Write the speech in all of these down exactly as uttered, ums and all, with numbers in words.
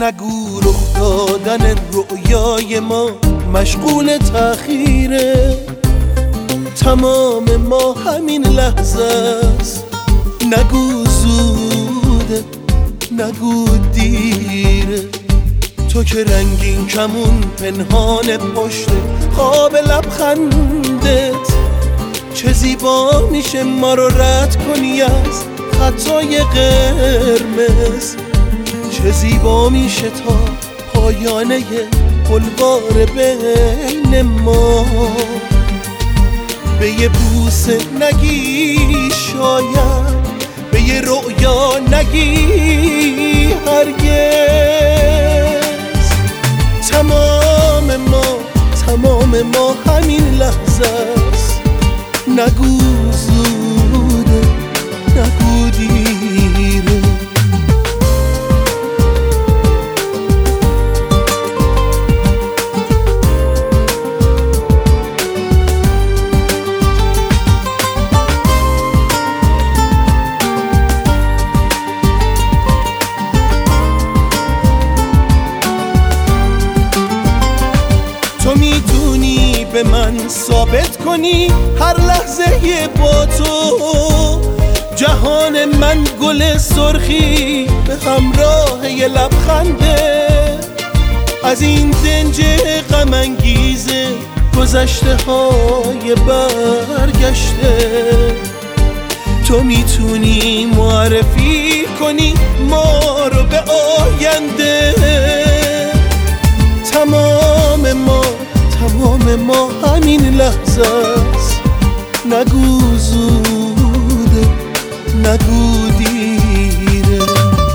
نگو رخ دادن رؤیای ما مشغول تأخیره، تمام ما همین لحظه است. نگو زوده، نگو دیره، تو که رنگین کمون پنهان پشت خواب لبخندت. چه زیبا میشه ما رو رد کنی از خطای قرمز، چه زیبا میشه تا پایانه بلوار بین ما. به یه بوسه نگی شاید، به یه رؤیا نگی هرگز. تمام ما تمام ما همین لحظه است. نگو زوده، نگو دیره. تو میتونی به من ثابت کنی هر لحظه با تو جهان من گل سرخی به همراه یه لبخنده. از این دنج غم انگیز گذشته های برگشته، تو میتونی معرفی کنی ما رو به آینده. تمام ما تمام ما همین لحظه است. نگو زوده، نگو دیره.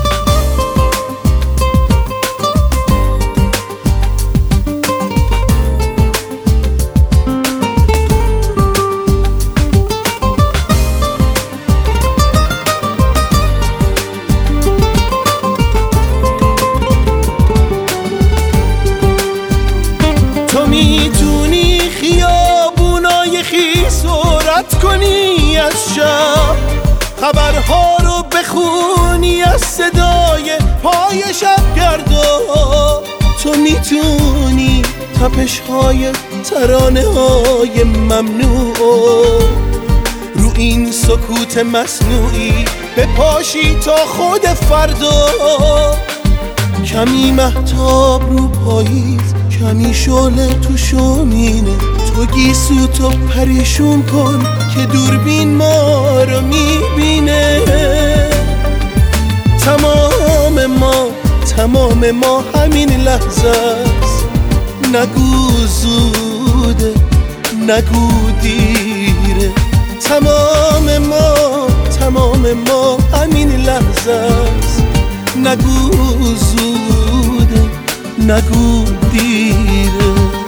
تو میتونی خیابونای خیس رد کنی از شب، خبرها رو بخونی از صدای پای شبگردا. تو میتونی تپش‌های ترانه های ممنوع رو این سکوت مصنوعی بپاشی تا خود فردا. کمی مهتاب رو پاییز، کمی شعله تو شومینه، تو گیسو تو پریشون کن که دوربین ما رو میبینه. تمام ما تمام ما همین لحظه است. نگو زوده، نگو دیره. تمام ما تمام ما همین لحظه است. نگو زوده، نگو دیره.